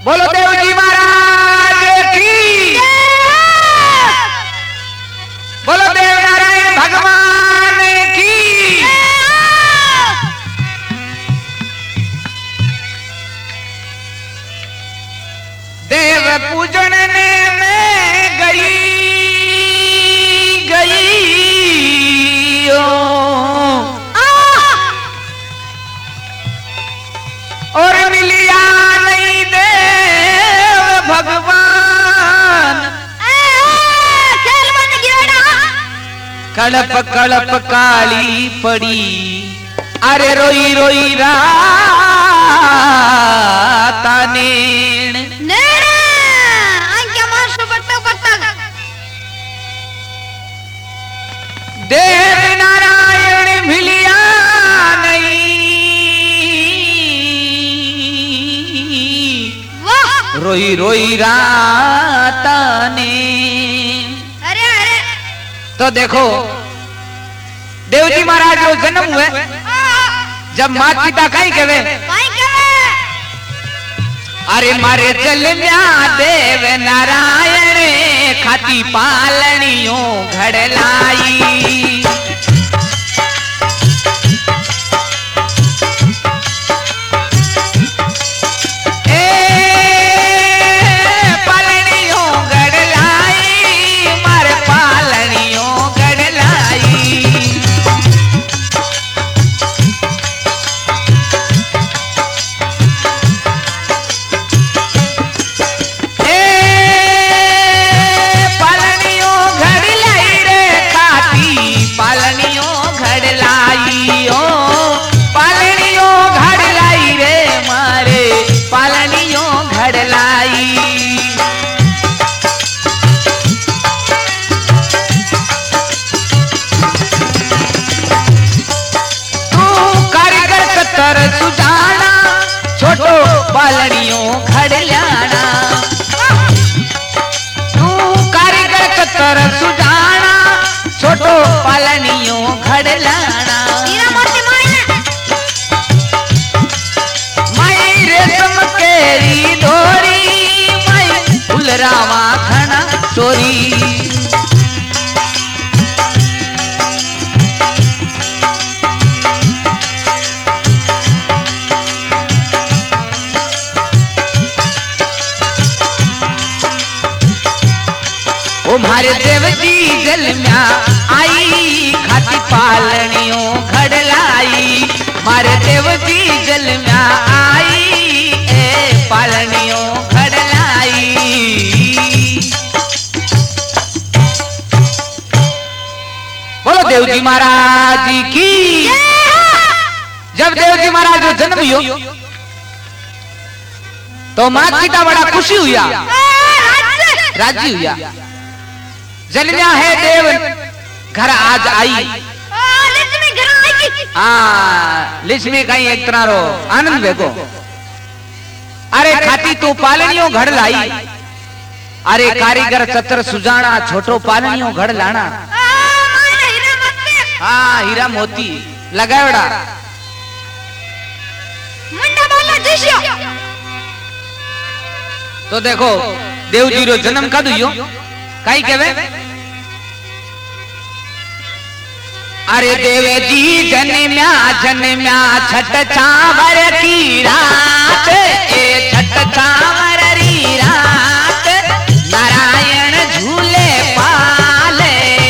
बोलो देव जी महाराज की, बोलो देव नारायण भगवान की। देव पूजन में गई और मिलिया नहीं देव भगवान। कड़प कड़प काली पड़ी, अरे रोई रोई राता नेण देव नारायण मिलिया नहीं, रोई रोई राता ने। अरे तो देखो देव जी महाराज जो जन्म हुए, जब मात पिता कहीं कहे, अरे मारे चल म्या देव नारायण खाती पालनियों घड़ लाई। छोटो पालनियों घड़ लाना, तू कारीगर कतर सुजाना, छोटो पालनियों घड़ लाना। माई रेशम केरी डोरी, माई फुलरावा खना चोरी। ओ मारे देव जी जल म्या आई, खाती पालनियों घड़ लाई। मारे देव जी जल म्या आई, ए पालनियों घड़ लाई। बोलो देव जी महाराज की। जब देव जी महाराज जो जन्म हुआ तो माता पिता बड़ा खुशी हुआ, राजी हुआ। जलम्या है देव घर आज आई, लिस्मी कहीं एक तरह रो आनंद देखो। अरे खाती तू पालनियों घड़ लाई, अरे कारीगर चतर सुजाना, छोटो पालनियों घड़ लाना। हाँ हीरा मोती लगावड़ा। तो देखो देव जी रो जन्म कद हुयो कई कहवे, अरे देव जी जन्म्या छठ चावर की रात, ए छठ चावर री रात, नारायण झूले पाले।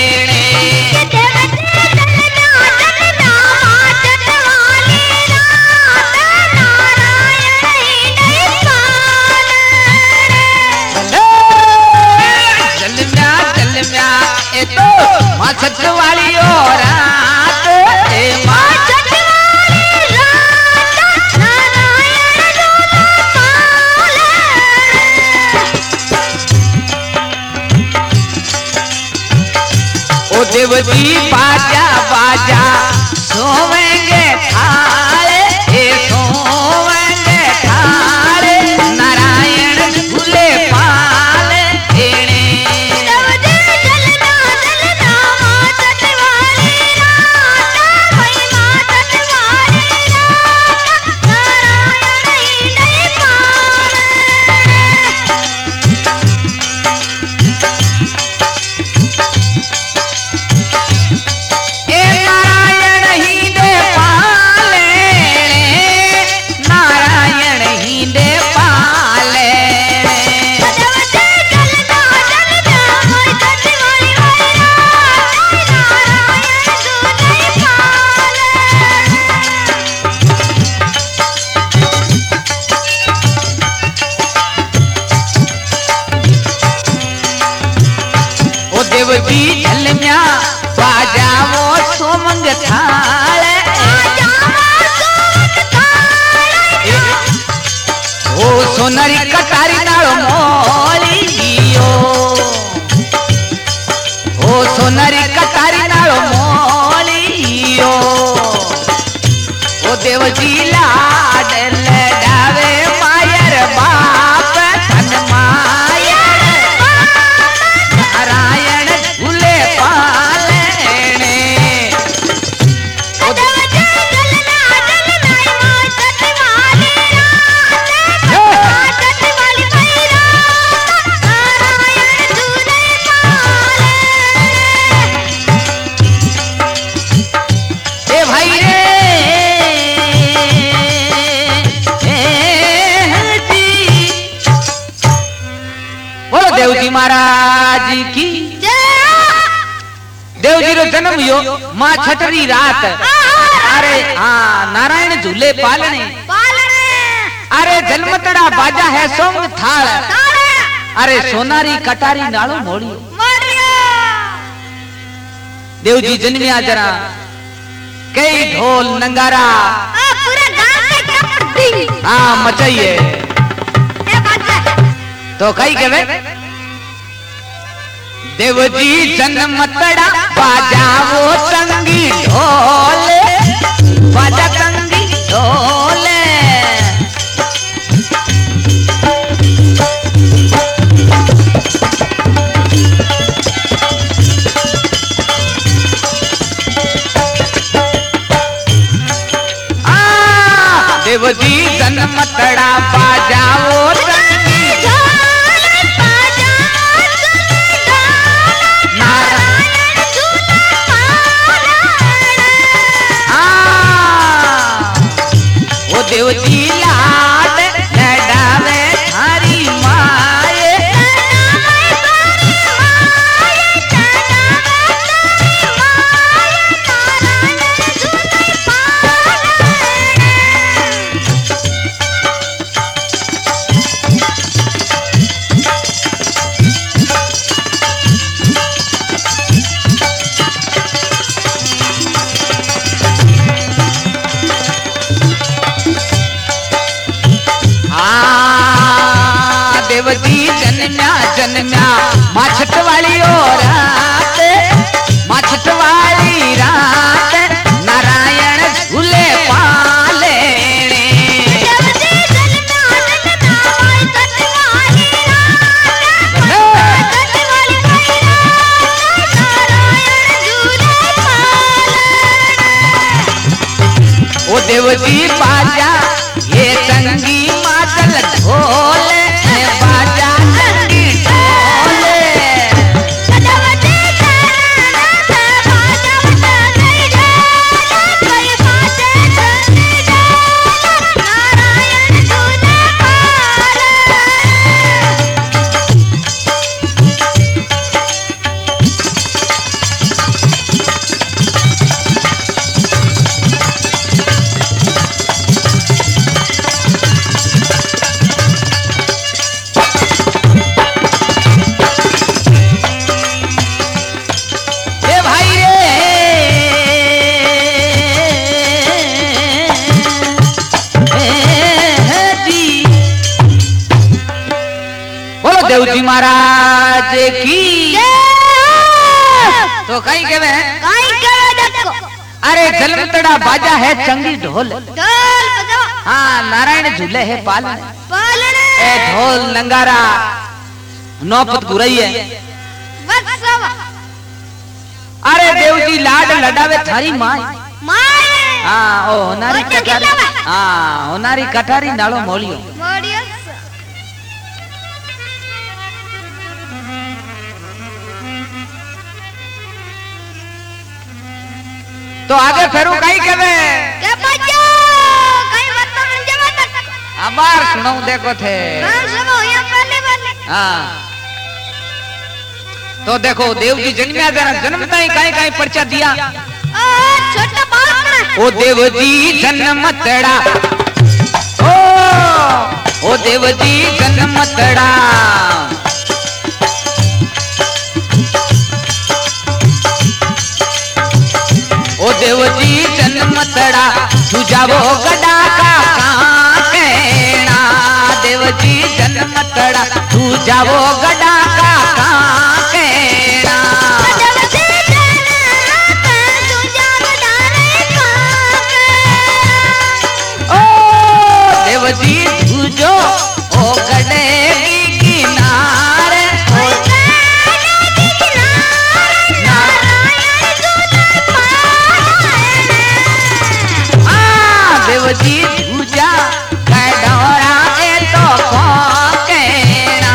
जन्म्या ए तो माँ छठ वाली और रात, ए माँ छठ वाली रात, नारायण झूले पाले। ओ देव जी बाजा बाजा सोवेंगे थाले, ए सोवेंगे थाले, नारायण झूले पाले। देवजी झलम्या बाजावो सोमंग थाल ओ सोनारी कटारी नालो मोलियो ओ सोनारी कटारी नालो मोलियो ओ देवजी लाड लडावे मायर बाप धन मायर नारायण झूले पालने ओ देवजी महाराज की देवजी रो जन्म यो मां छठरी रात अरे हाँ नारायण झूले पालने अरे जन्मतड़ा बाजा है सोंग थाल अरे सोनारी कटारी नालो मोड़ी देवजी जन्मिया जरा कई ढोल नंगारा हाँ मचाइए तो कई कहे देवजी जन्मतड़ा बाजावो संगी ढोल बाजा संगी ढोल देवजी जन्मतड़ा बाजावो संगी देवजी लाड लडावे थारी माए देवजी जन्म्या माछट वाली रात माछट वाली रात नारायण झूले पाले ओ देवजी बाजा ये संगी मातल ढोल बाजा संगी ढोल देवजी महाराज की तो कहीं के देखो अरे जलमतड़ा बाजा है चंगी ढोल हाँ नारायण झूले है पालने ए ढोल नंगारा नौपत गुरई है अरे देवजी लाड लडावे थारी माई हाँ ओ होनारी कटारी हाँ होनारी कटारी नालो मोलियो तो आगे फेरू कहीं कहे अबार सुनाऊ देखो थे हाँ तो देखो देवजी जन्मिया जरा जन्मता ही कहीं कहीं पर्चा दिया ओ देवजी जन्मतड़ा ओ देवजी जन्मतड़ा मतड़ा तुझावो गड़ा का कहना। देव जी जन्म मतड़ा तुझावो गड़ा का कहना। ओ देव जी तुझो ओ गड़े की किनारे देवजी पूजा कड़ौरा ए तो कहना।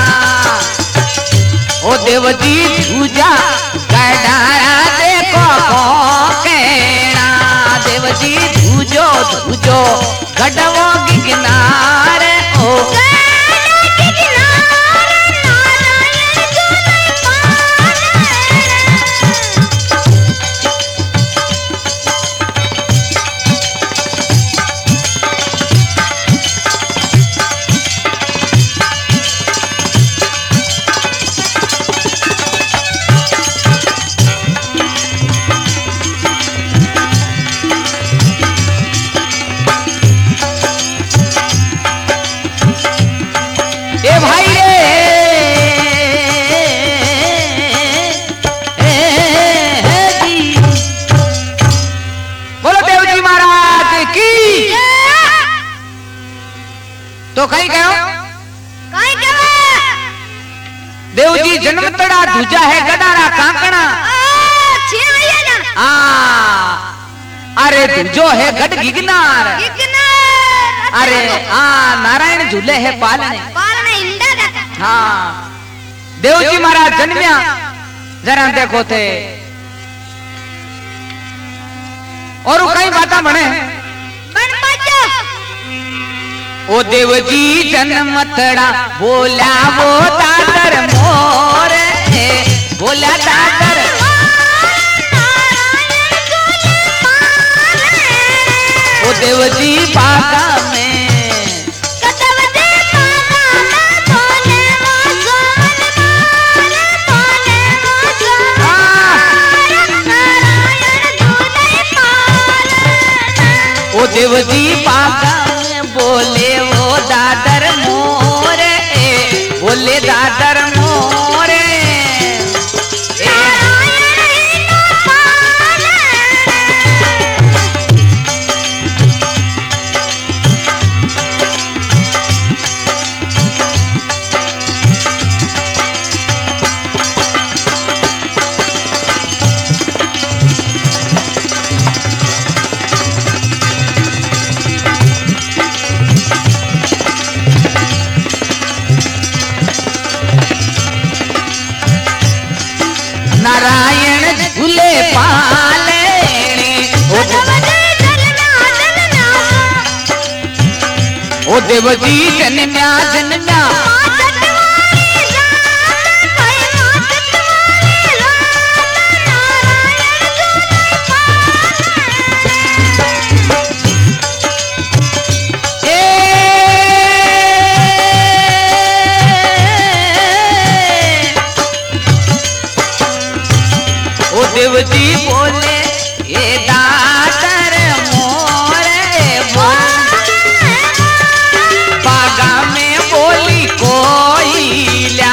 ओ देवजी पूजा कड़ौरा देखो कहना। देवजी पूजो पूजो गढ़वो की किनारे ओ तो कहीं कहो देव जी जन्म तड़ा दूजा है गडारा कांकणा। अरे दूजो है गढ़ गिगनार। अरे नारायण झूले है पालने। हाँ देव जी महाराज जन्मिया जरा देखो थे और कई बातें बने। ओ देव जी जन्म तड़ा बोला वो दादर मोर है। बोला दादर ओ देव जी बागा में ओ देव जी बागा बोले वो दादर मोरे बोले दादर मोरे। नारायण झूले पाले ओ देव जी जन्म्या जन्म्या। देव जी बोले ये दादर मोरे बागा में बोली कोई ल्या।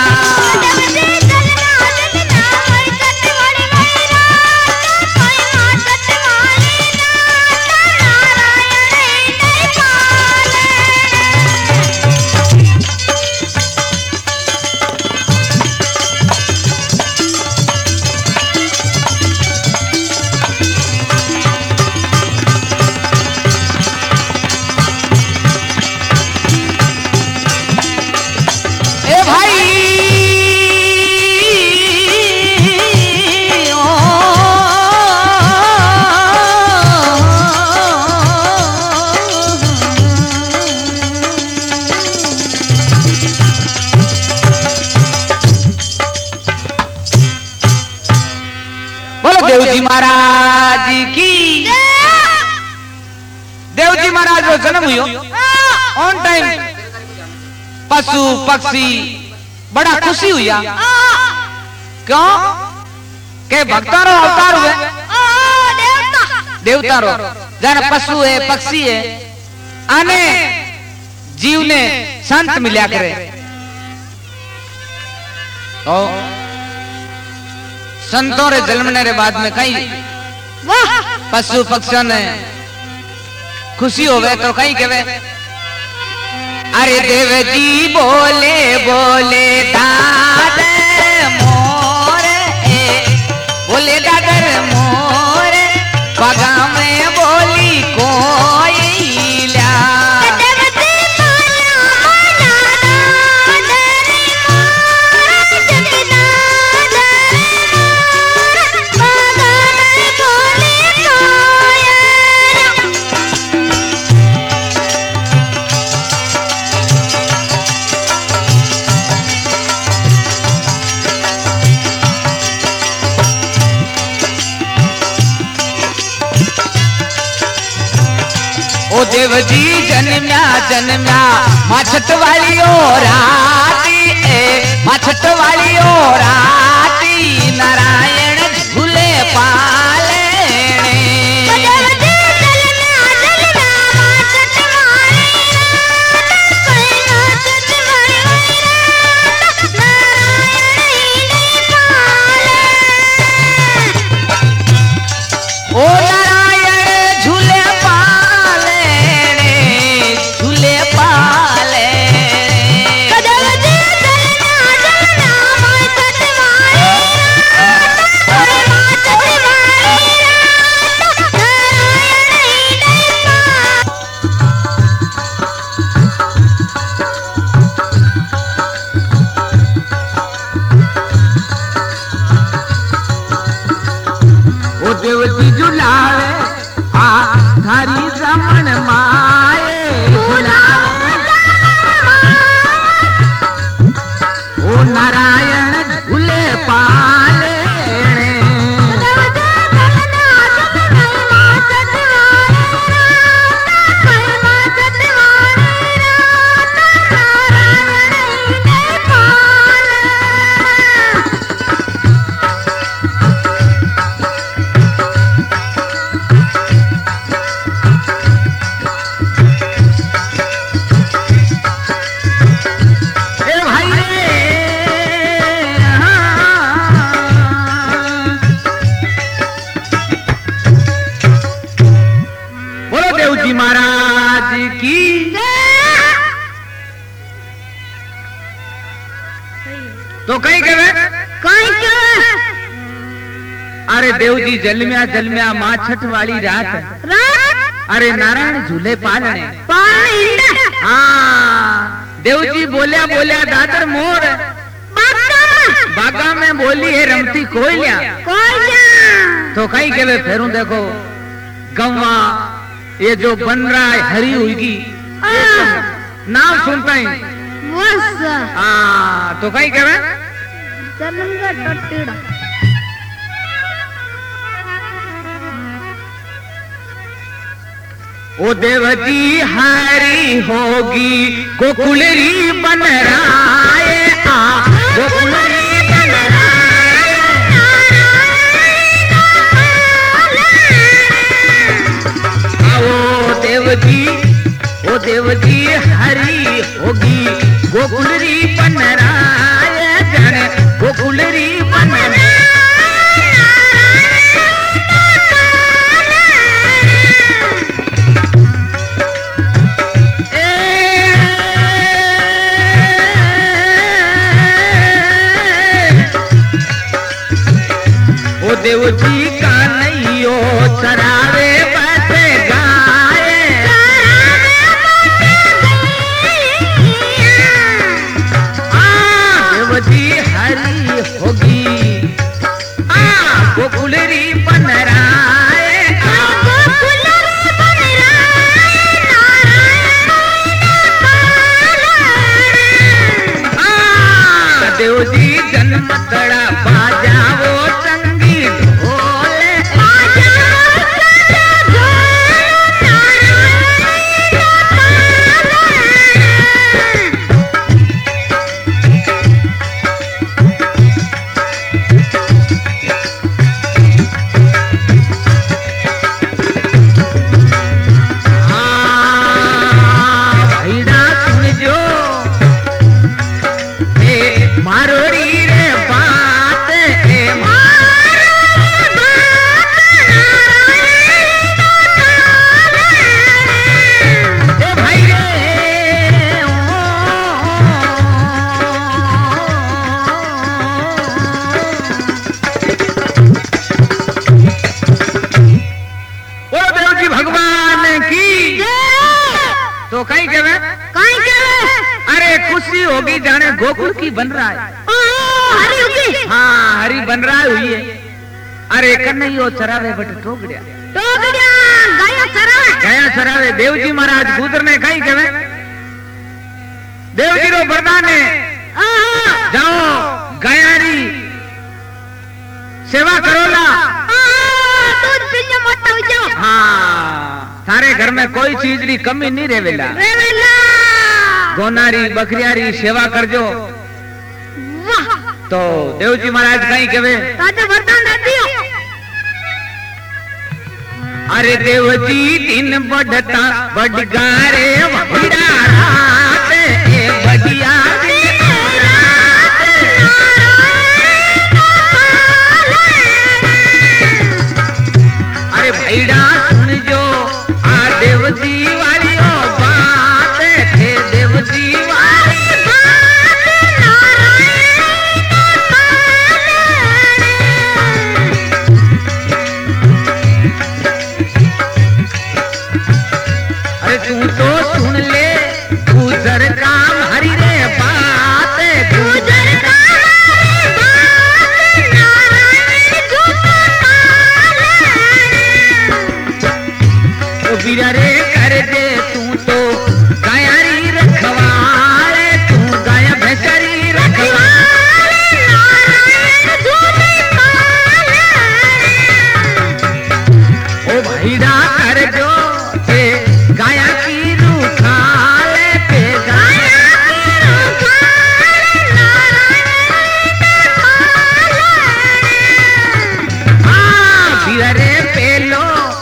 देव जी महाराज की। देव जी महाराज को जन्म हुई ऑन टाइम पशु पक्षी बड़ा खुशी हुई। क्यों के भक्तारो अवतार हुए देवता रो जन पशु है पक्षी है आने जीव ने संत मिल्या करे तो संतों रे जन्मने रे बाद में कई पशु पक्षियों ने खुशी होवे तो कई कहवे अरे देव जी बोले बोले दादर मोर बोले दादर मोर बगा में बोली कोयला ओ देव जी जन्म्या जन्म्या माछट वाली ओ राती माछट वाली ओ राती नारायण झूले पाले ओ नारायण झूले देवती झुलावे आ धारी रमन माए ओ नारायण झूले पाले तो कहीं कहे अरे देव जी जलम्या जलम्या माँ छठ वाली रात अरे नारायण झूले पालने हाँ देव जी बोलिया बोलिया दादर मोर बागा में बोली है रमती कोयलिया तो कहीं कहे फेरू देखो गवा ये जो बन रहा है हरी हुई नाम सुनता ही तो कहीं कहे ओ देवती हरी होगी गोकुलरी बन राय गोकुलरी बन राय ओ देवती हरी होगी गोकुलरी बन राय जन गोकुलरी बन ओ देवती का नहीं हो चरावे बसे गाय देवती हरी होगी गोकुलरी बन राय देव जी जन्म तड़ा बाजाओ संगी ढोले होगी जाने गोकुल की बन रहा है। हरी होगी। हाँ हरी बन रहा हुई है। अरे कन्हैया चरावे बट टोकड़िया गया चरावे देव जी महाराज गुजर ने कहीं कहे देव जी रो वरदान है जाओ गयारी सेवा करोला। हाँ सारे घर में कोई चीज की कमी नहीं रेवेला। गोनारी बकरियारी सेवा करजो। तो देव जी महाराज कहीं कहे अरे देव जी दिन बढ़ता बढ़गारे बढ़िया अरे भैया सुन जो आ देव जी वाली ओ बात थे देव जी वाली अरे तू तो सुन ले गुजर काम हरी रे बात गुजर बीरा रे कर दे तू तो गायारी रखवाले तू गाया भैंसरी रखवाले ओ भैया कर जो ते गाया की रूखाले पे गाया की रूखाले हाँ बीरा रे पेलो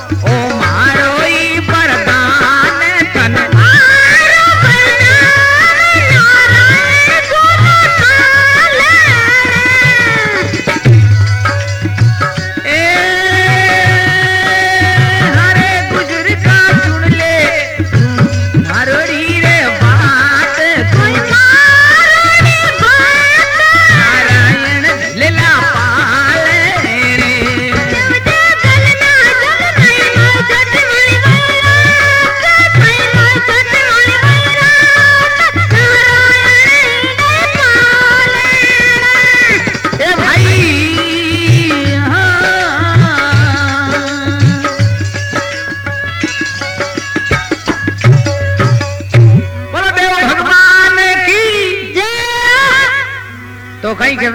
तो कहीं के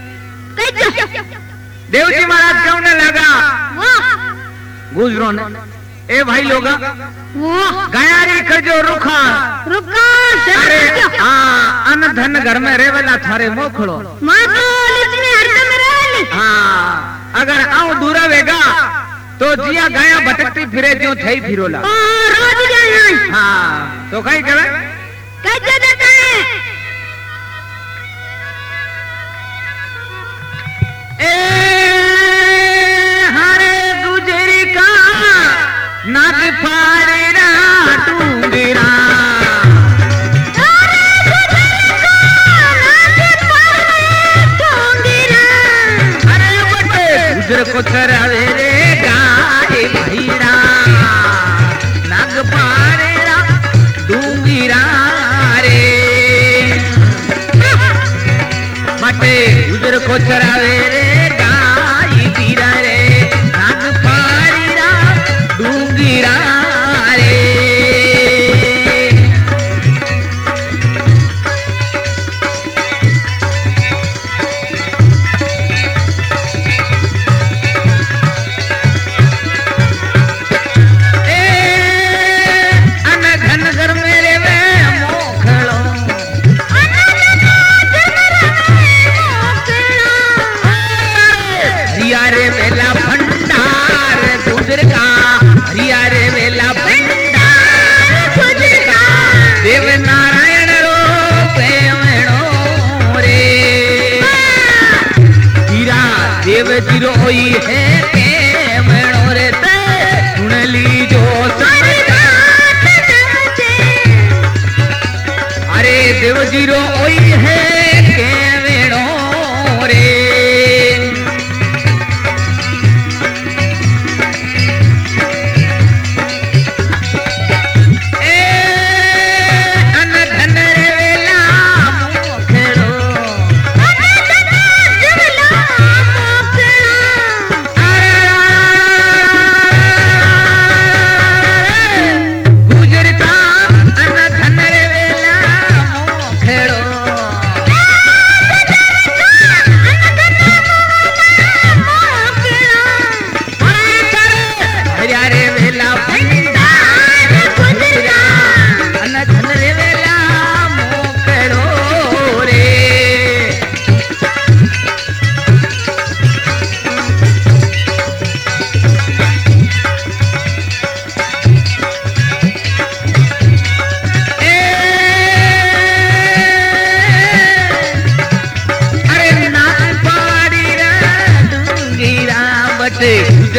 देव जी महाराज क्यों ने लगा गुजरो ने ए भाई लोग गयारी खजो रुखा रुखा अरे हाँ अन धन घर में रेवेला थारे मोखड़ो हाँ अगर आऊं दूरा वेगा तो जिया गाया भटकती फिरे जो थे फिरोला हाँ तो कहीं के हरे गुजरी का नाक फाड़ेरा टूंगेरा अरे बटे गुजर को चरावे रे गाय भैरा नाक फाड़ेरा डूंगीरा रे बटे गुजर को चरावे रे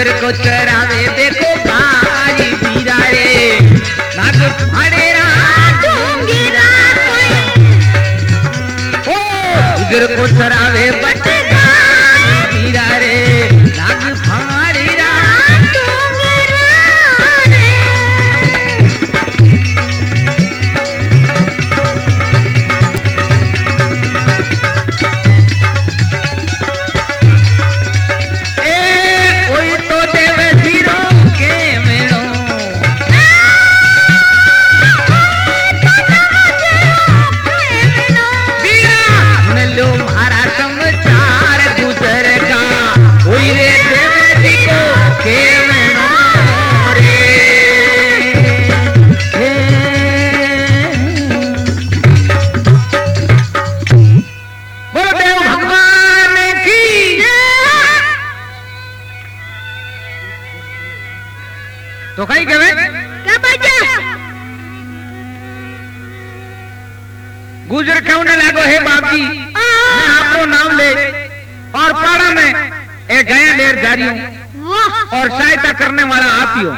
गुजर को चरावे देखो गाय बीरा रे नाग फाड़े गुजर को चरावे बट गाय बीरा रे नाग फाड़े तो कहीं क्या बच्चा गुजर क्यों न लागो है बाप जी मैं आपको नाम ले और पाड़ा में एक गया लेर जा रही हूँ और सहायता करने वाला आप ही हो।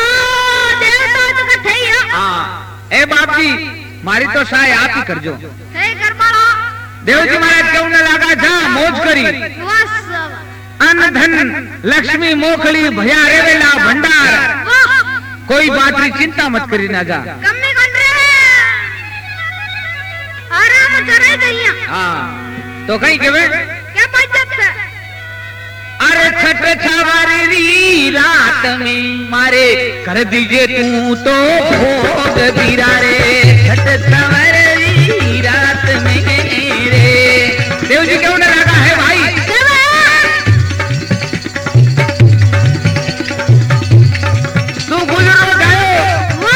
ए बाप जी मारी तो सहाय आप ही कर जो देव जी महाराज क्यों न लागा जा मौज करी अन्न धन लक्ष्मी मोखली भया रेवेला भंडार कोई बात नहीं चिंता मत करी ना जा तो कहीं के अरे छठ छावारी रात में मारे कर दीजिए तू तो भोग दीरा रे छठ छावारी रात में रे देव जी क्यों न लगा है भाई तू गुजरो जाओ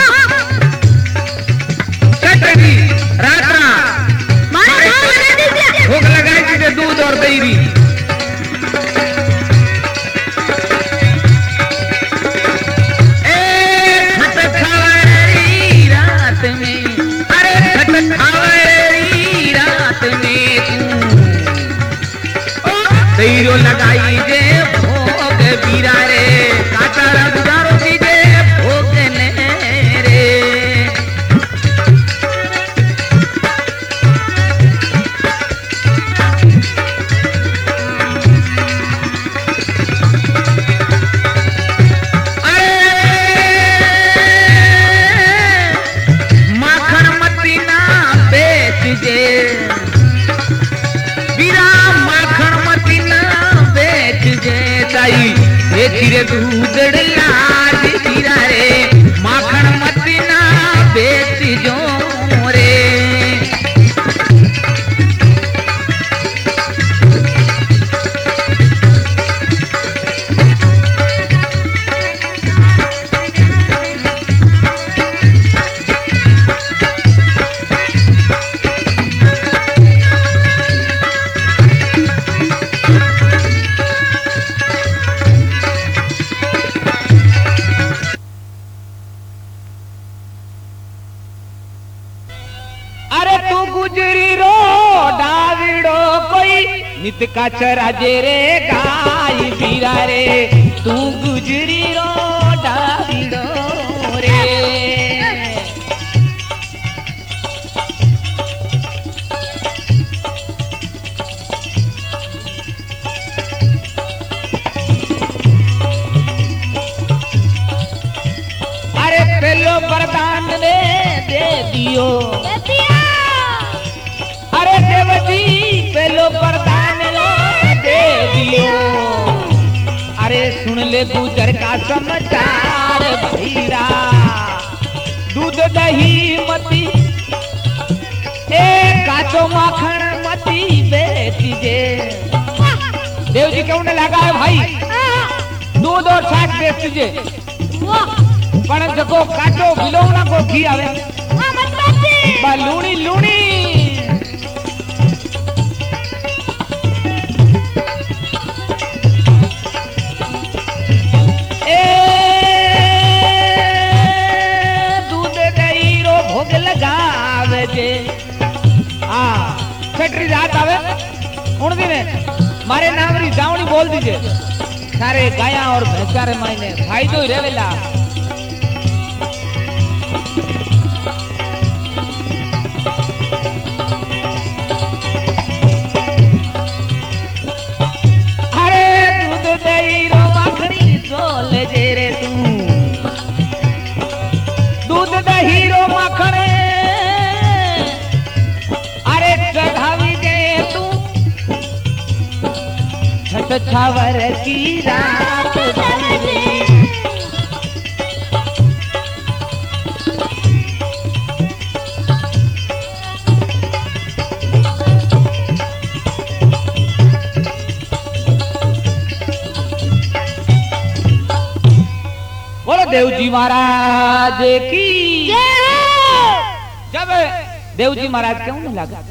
छठी रात भोग लगाए दीजिए दूध और दही लगाई जे भोग बीरा रे काटा गुजारो दीजे भोग ने रे माखन मती ना बेच जे बीरा माखन मती ना धीरे दूधड़ लाज धीरा रे माखन मत ना बेच जो रे नित का चराजे रे गाय बीरा रे तू गुजरी रो डाविडो रे अरे पहलो वरदान ने दे दियो अरे देवती पहलो वरदान दे दियो अरे सुन ले गुजर का समाचार भैरा दूध दही मती ए काचो माखन मती बेचीजे देव जी क्यों न लगा है भाई दूध और छाछ बेचीजे पण जको काचो बिलोवना को घी आवे बा लूणी लूणी छठी रात आवे उन दिन मारे नाम री जावणी बोल दीजिए सारे गाया और भैंसा रे मायने फायदो ही रहेला। दूध दही रो माखण अरे चढ़ावी गए तू छठ छावर की रात देवजी महाराज की जब देवजी महाराज क्यों नहीं लगा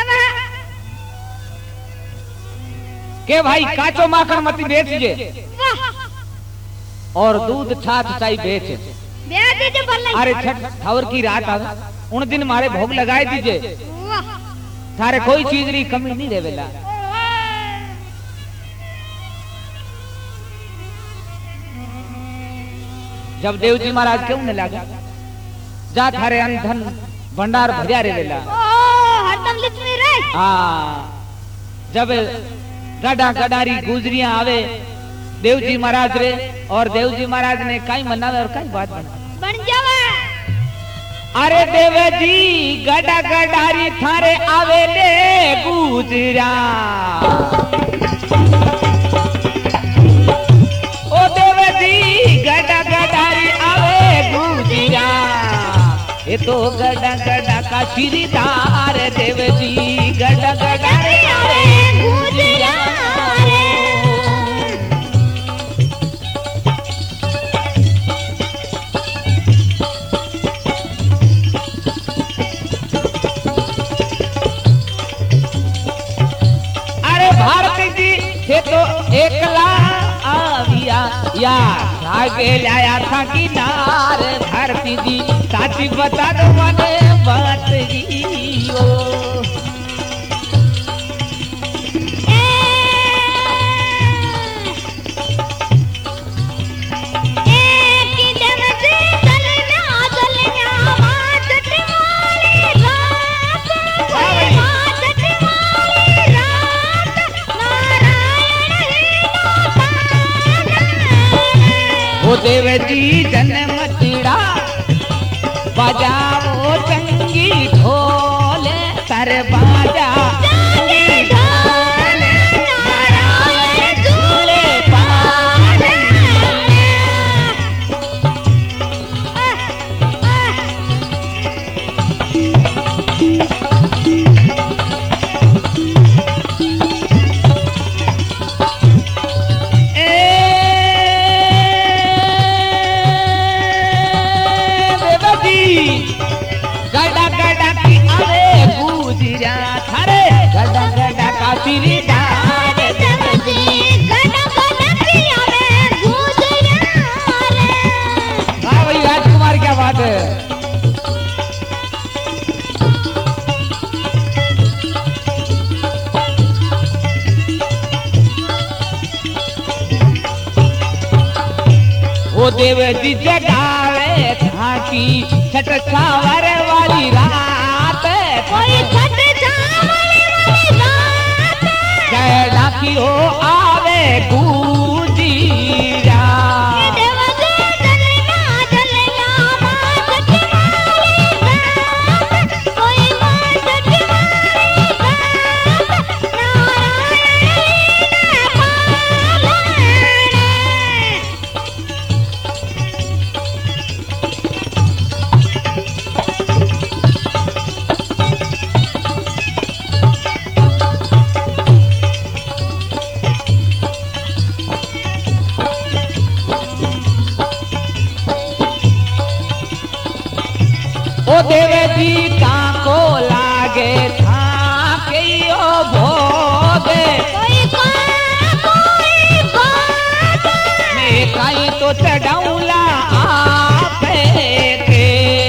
के भाई काचो माखन मती बेचजे और दूध छाछ चाय बेच अरे छठ ठावर की रात आवे उन दिन मारे भोग लगाए दीजिए थारे कोई चीज री कमी नहीं रहेला। जब देवजी महाराज क्यों न लगा जा थारे धन भंडार भरिया रहेला हरदम लिखनी रे। जब गड़ा गडारी गुजरियां आवे देवजी महाराज रे और देवजी महाराज ने काई मनावे और काई बात बन जावे। अरे देवजी गड़ा गडारी थारे आवे ले गुजरा ओ देवजी गड़ा गडारी आवे गुजरा ये तो गड़ा गड़ा का सिरदार देवजी गड़ा गडारी आवे गुजरा तो एकला आविया या आगे लाया था किनार धरती जी साची बता दो मने बात जी देवजी जन्म चिड़ा बजाओ चंगी ढोले सर बाजा चंगी ढोले नारायण झूले पाले गड़ा गड़ा की आवे गुजरा थारे गड़ा गड़ा का सिरदार देवजी गड़ा गड़ा की आवे गुजरा वाह भाई राजकुमार क्या बात है। वो देवजी जगावे झांकी छठ छावर वाली रात कोई छठ छावर वाली रात जय डाकी हो आवे गुजीरा देवजी जलना जलना मां छठ वाली रात कोई मां छठ वाली रात नारायण पालने ओ देवजी काको लागे था के ओ भोगे कोई बात मैं काई तो चढ़ाऊला आपे के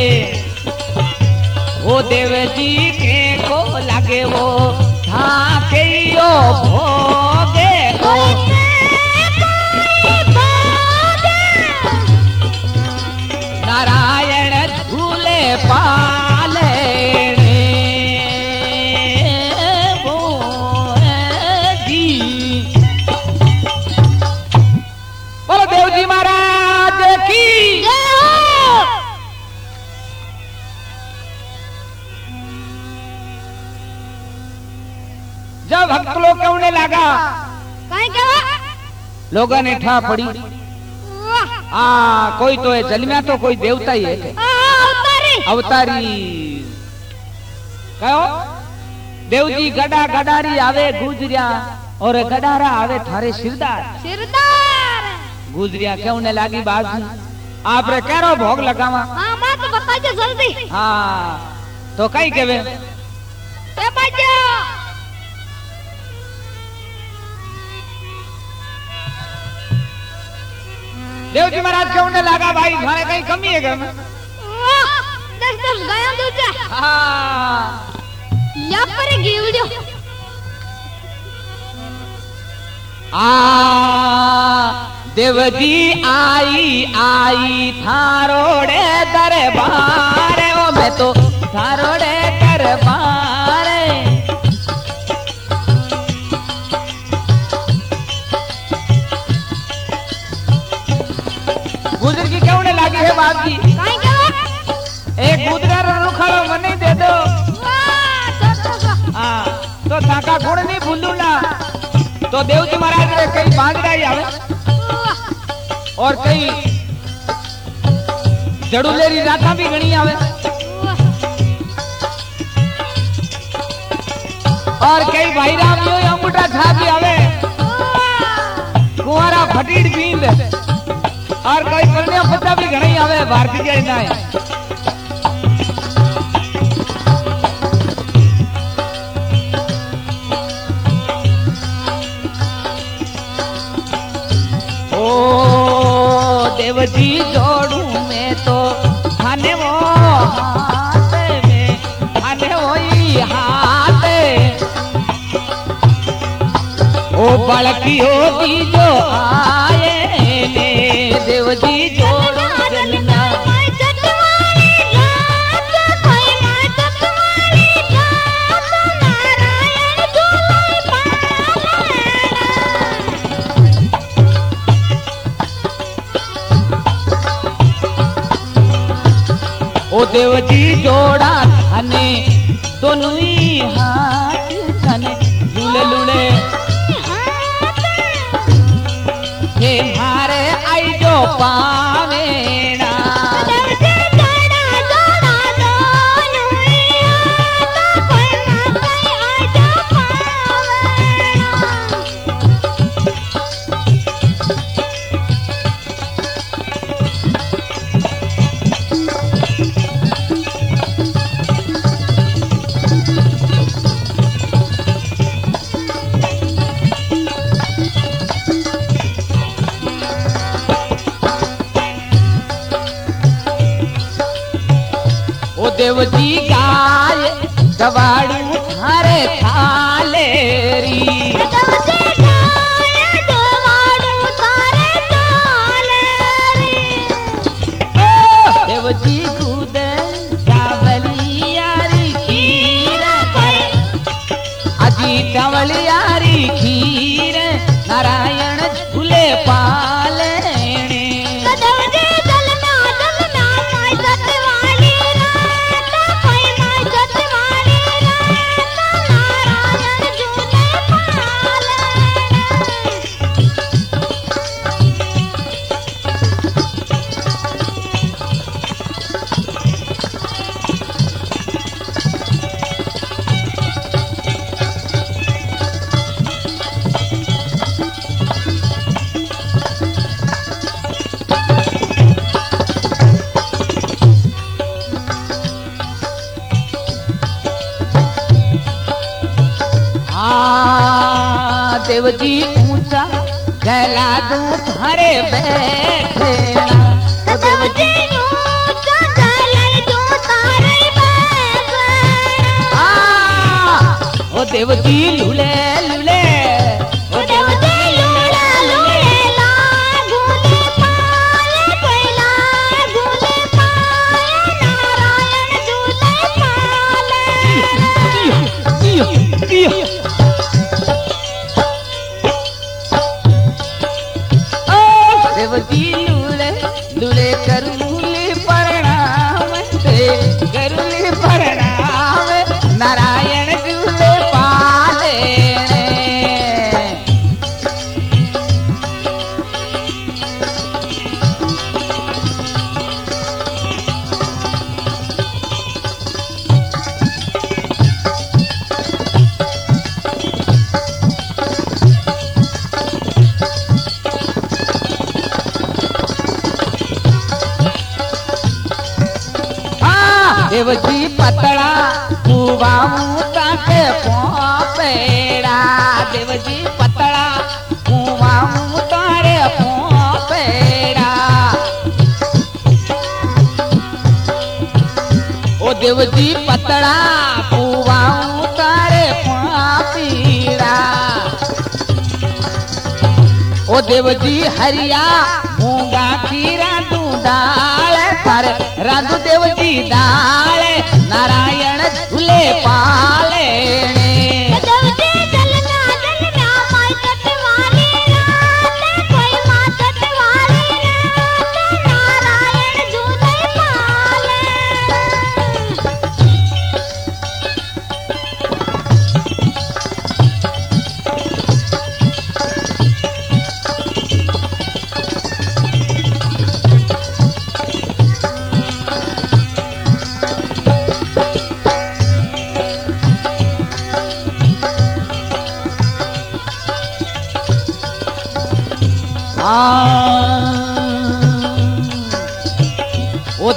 ओ देवजी के को लागे वो था के ओ भोगे कोई जब भक्त लोग कहने लगा काई कहा लोगों ने ठा पड़ी वाह कोई तो है जलम्या तो कोई देवता ही है अवतारी अवतारी कहो देव जी गड़ा गडारी आवे गुजरिया और गडारा आवे थारे सिरदार सिरदार गुजरिया कहने लागी बात आप रे केरो भोग लगावा हां मां तो बता दे जल्दी हाँ तो कई केवे ए बाजा देव जी महाराज कहने लगा भाई थारे कहीं कमी है घर में वाह 10 गया दूजा हाँ या पर गिव दो देवजी आई थारोड़े दरबार ओ मैं तो थारोड़े दरबार गुजर की क्यों ने लागी है बात की काई कहा एक गुजरा रुखाड़ो मने दे दो वाह तो ताका गुण नहीं भूलू ना तो देव जी महाराज ने कई बांधराई आवे और कई जड़ुलेरी राखा भी गणी आवे और कई भाई राम यो अंगूठा छा भी आवे कुंवारा फटीड़ बींद और कई कन्या पत्ता भी गणी आवे भारती जी ना देवजी जोड़ू में तो खाने वो हाथ में खाने वही हाथ ओ बड़की होती जो आए ने देवजी जोड़ू चलना ओ देवजी जोड़ा थाने दोनों ही हाथ थाने लुले लुले हे मारे आई जो पावेना देवजी गाय दवाड़ू थारे थालेरी देवजी कूद चावलियारी खीर अजी चावलियारी खीर नारायण झूले पाले देवजी ऊंचा गला दू थारे बैठे देवजी ऊंचा गला दू थारे बैठे ओ देवजी लुले लुले ओ देवजी लुले लुले ला गुले पाए कोइला गुले पाए नारायण झूले पाले देवजी लूले लूले करूले प्रणाम करूले प्रणाम नारायण झूले पाले पतड़ा कुवाऊं ताके पोपेड़ा देव जी पतड़ा कुवाऊं तारे पोपेड़ा ओ देव जी पतड़ा कुवाऊं तारे पोपीड़ा ओ देव जी हरिया मूंगा खीरा तू दाल पर राधु देव जी दाल नारायण झूले पाले देव जी जलना जलना माई कटवाली रात कोई मां कटवाली रात नारायण झूले पाले ओ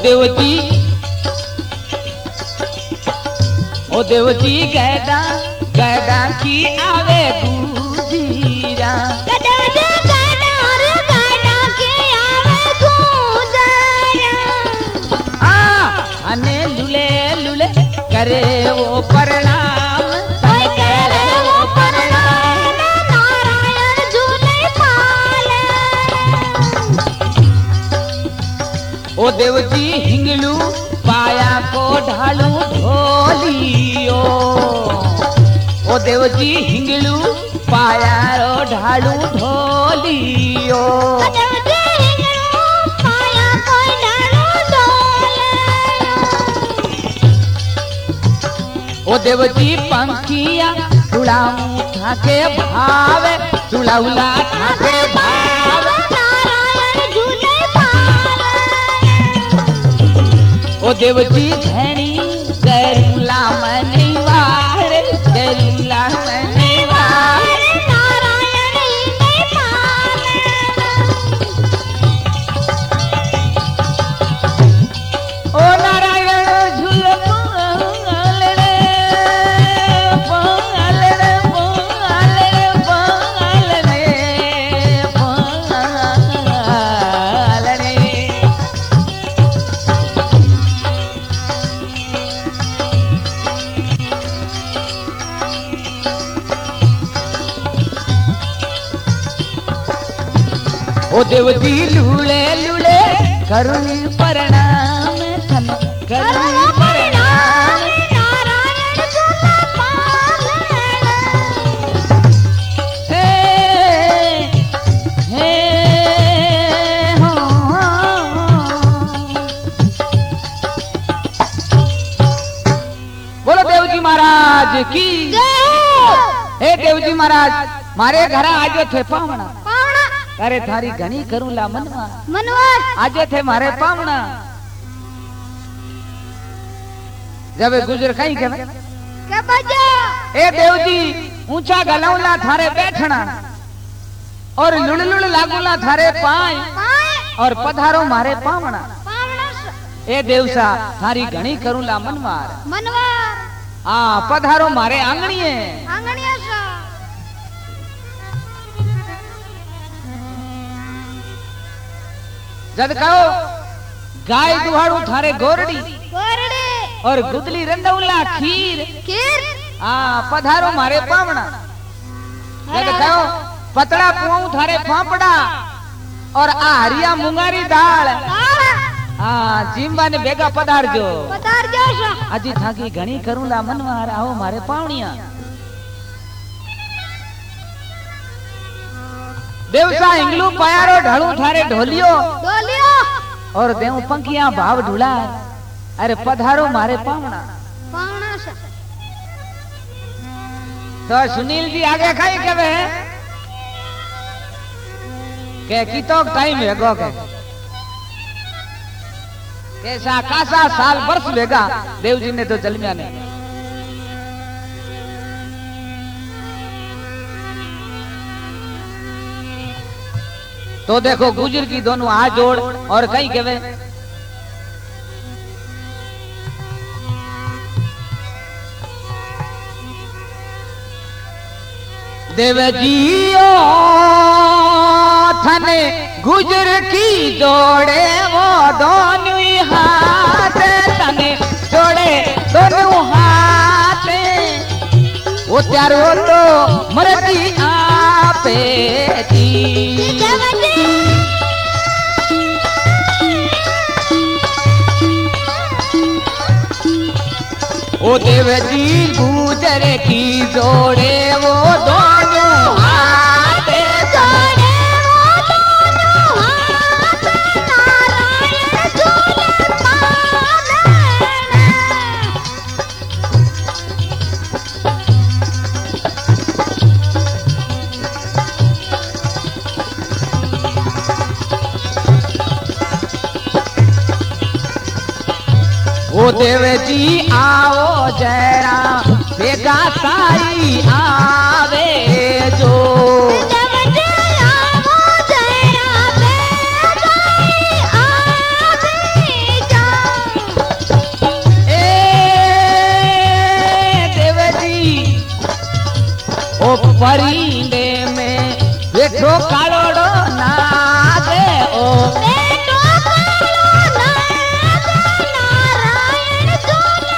देव जी गैदा गैदा की आवे दूजीरा देव जी गाना रे गाना के आवे गुजारा अने लुले लुले करे वो प्रणाम कोई करे वो प्रणाम नारायण झूले पाले ओ देव जी हिंगलू पाया को ढालू ढोलियो ओ देव जी हिंगलू पाया रो ढालू ढोलियो देव जी हिंगलू पाया कोई डालो डोले ओ देव जी पंखिया उड़ाऊं ठाके भावे चुड़ौला ठाके भावे नारायण झूले पाले ओ देव जी धनी गरुला मनीवार गरुला मनीवार नारायण झूले पाले ओ नारायण झूल पाल रे पाल रे पाल रे पाल रे पाल रे ओ देव जी लूले लूले करुणी प्रणाम थन करुणी प्रणाम नारायण झूले पाले हे हे हो बोलो देव जी महाराज की हे देव जी महाराज मारे घर आज थे पावना अरे थारी घणी करूं ला मनवा मनोहर आज थे मारे पावना जब गुजर कहीं के के बजा ए देव जी ऊंचा गलौला थारे बैठना और लुड़ लुड़ लागूला थारे पाय पाए और पधारो मारे पावना पावना ए देवसा थारी घणी करूं ला मनवार मनोहर आ पधारो मारे आंगणीए आंगणिया सा जद कहो गाय दुहाड़ू थारे गोरड़ी गोरड़े और गुदली रंदौला खीर खीर आ पधारो मारे पावना जद कहो पतड़ा पुआऊ थारे फांपड़ा और आ हरिया मुंगारी दाल आ जींबा ने बेगा पधार जो पधार जो सा अजी थाकी घणी करूं ला मनवार आओ मारे पावनिया देवसा इंगलू पायारो ढालू थारे ढोलियो डोलियो और देव पंखिया भाव ढूला अरे पधारो मारे पावना पावना सा तो सुनील जी आगे खाई कहे के की तो टाइम है गो के कैसा कासा साल वर्ष भेगा देव जी ने तो जलमिया ने तो देखो गुजर की दोनों हाथ जोड़ और कहीं कहे देव जियो थने गुजर की जोड़े वो दोनों हाथ तने जोड़े दोनों हाथ वो त्यारो तो मरती आपे थी ओ देव जी गुजर की जोड़े वो दोनों हाथ जोड़े वो दोनों हाथ नारायण झूले ओ देव जी आओ जरा बेगा सारी आवे जो देव जी आओ जरा बेगाई आवे जो ए देव जी ओ परिंदे में बैठो कालोड़ो नागे ओ बेटो कालो नाग नारायण झूले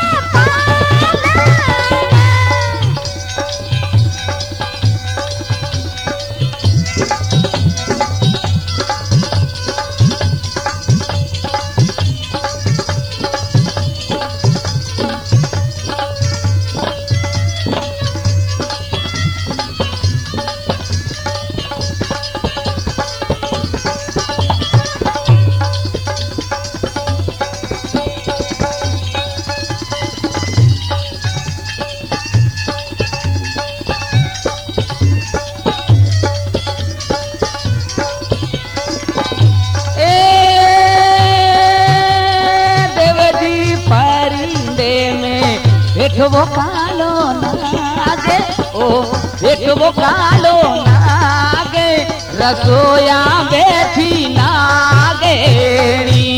वो कालो नागे ओ एक वो कालो नागे रसोया बैठी नागेणी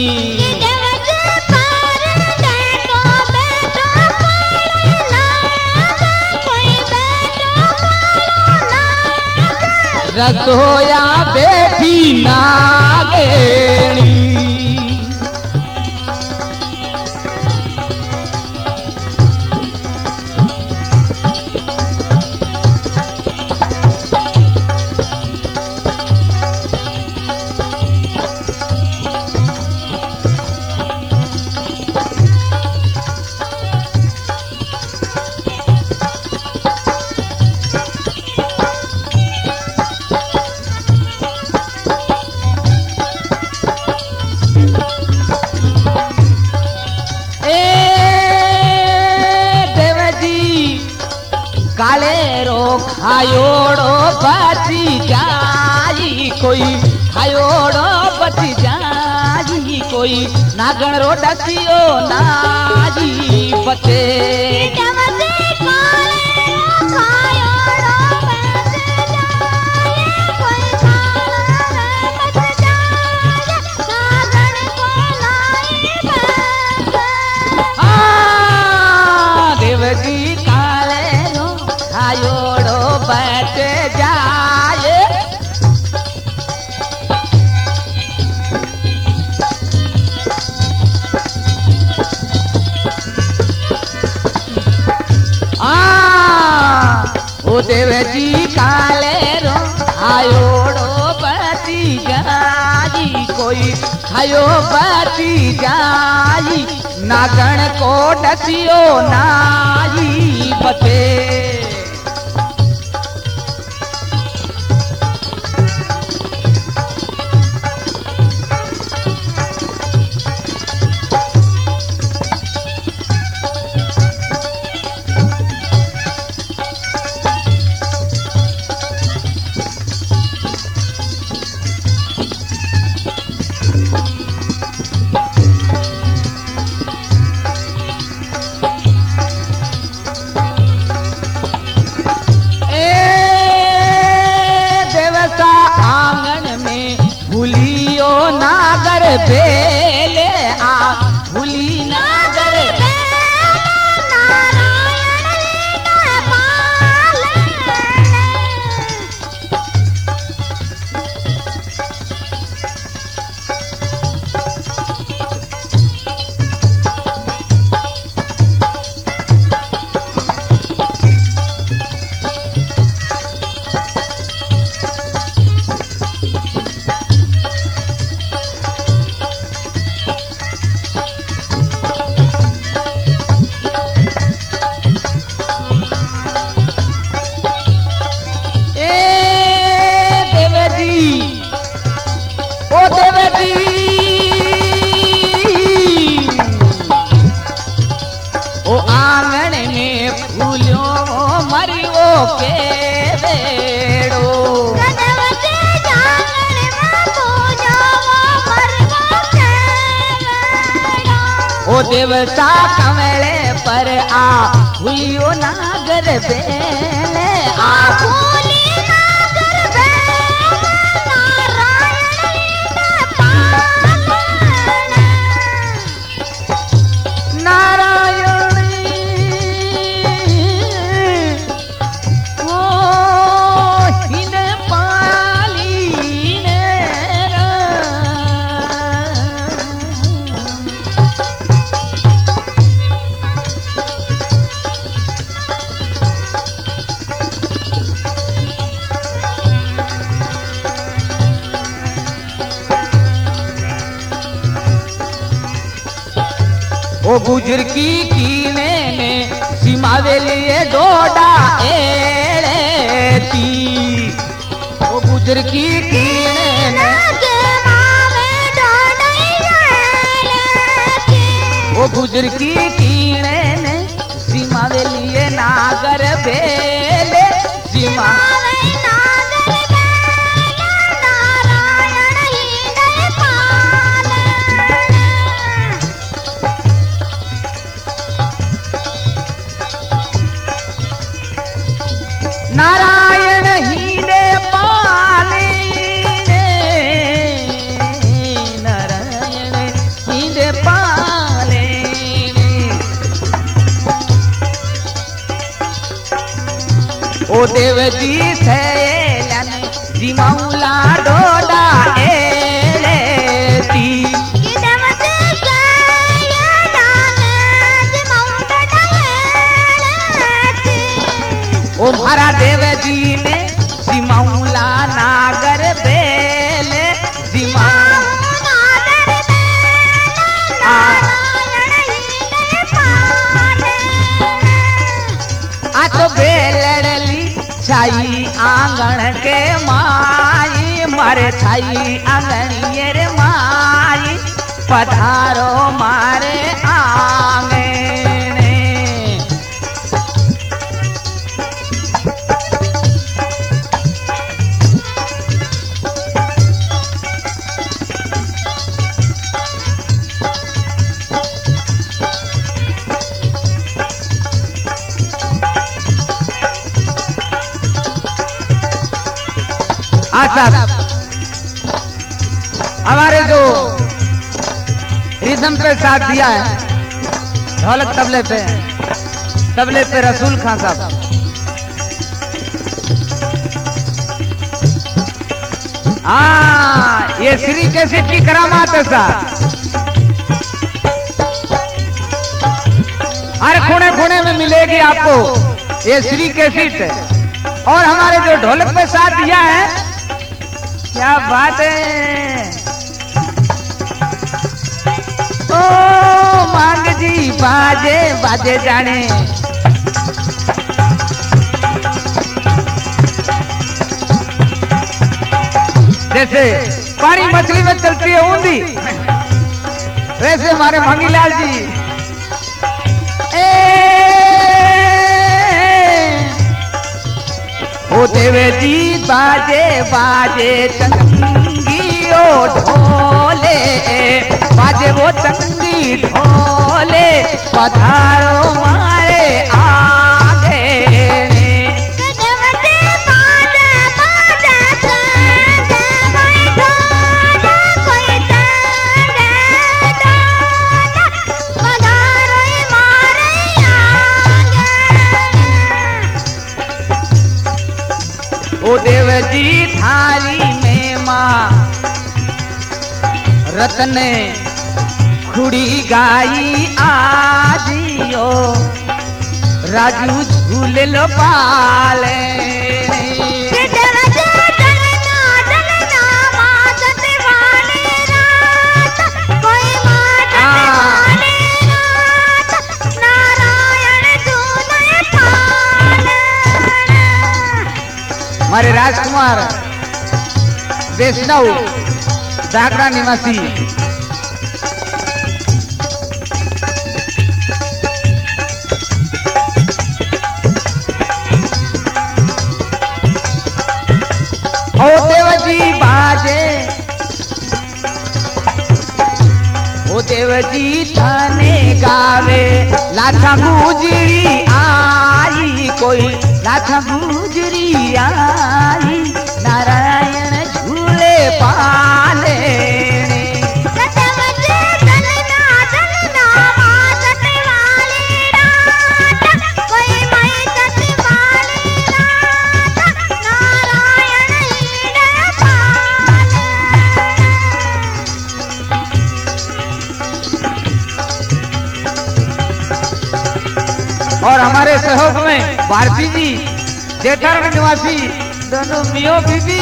रसोया बैठी नागेणी काले रो खायोड़ो बची जाई कोई खायोड़ो बची जाई कोई नागण रो डसियो नाजी बचे देवजी काले रो खायोड़ो बच जाए ओ देवजी काले रो खायोड़ो बची जाई कोई खायो बची जाई नागण को डसियो नाई बचे बेले आ भूली नागर ओ देवता कमले पर आ हुइयो नागर बेले आ फूली नागर बेले नारायण ओ गुजर की कीने ने सीमावे लिए डोडा एड़े ती ओ गुजर की कीने ने ओ गुजर की कीने ने सीमावे लिए नागर बेले सीमा नारायण ही ने पाले नारायण ही ने पाले ओ देव जी सैलन दिमाउला डोडा एलेती ओ मारा देव जी ने दिमाउला नागर बेले आ तो बेलड़ली छाई आंगन के माई मारे छाई आंगन ये माई पधारो मारे आंगन अच्छा हमारे जो रिदम पे साथ दिया है ढोलक तबले पे रसूल खान साहब हाँ ये श्री कैसेट की करामात है साहब हर कोने कोने में मिलेगी आपको ये श्री कैसेट और हमारे जो ढोलक पे साथ दिया है क्या बात है ओ मांग जी बाजे बाजे जाने जैसे पानी मछली में चलती है ऊंधी वैसे हमारे मांगीलाल जी ओ देवे जी बाजे बाजे चंगी ओ ढोले बाजे वो चंगी ढोले पधारो मारे आगे ओ देव जी थाली में माँ रतन खुड़ी गाई आजियो राजू झूले लो पाले हमारे राजकुमार वैष्णव जागरा निवासी ओ देव जी बाजे ओ ओ देव जी थाने गावे लाथा गुजरी आई कोई लाथा गुजरी आई नारायण झूले पाले और हमारे सहयोग में भारती जी जेठागढ़ निवासी दोनों मियो बीबी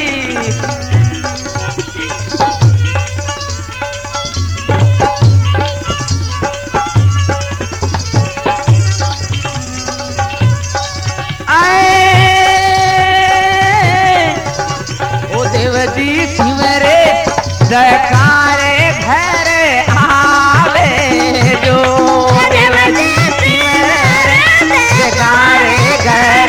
ओ देव जी सिमरे जयकारे घर आवे जो देव जी घर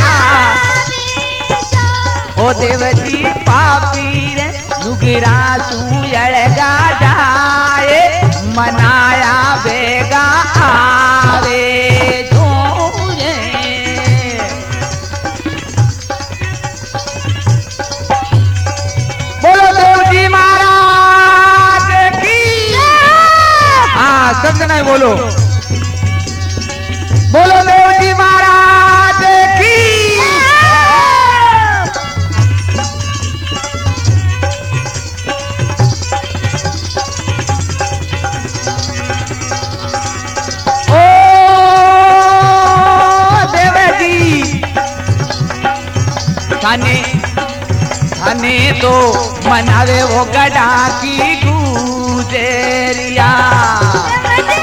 ओ देव जी पापी रे नुगिरा सुयड़गा जाए मनाया बेगा आवे जोरे बोलो देव जी महाराज की हाँ सब जना बोलो बोलो देव जी महाराज की ओ देव जी थाने थाने तो मनावे वो गड़ा की गुजरिया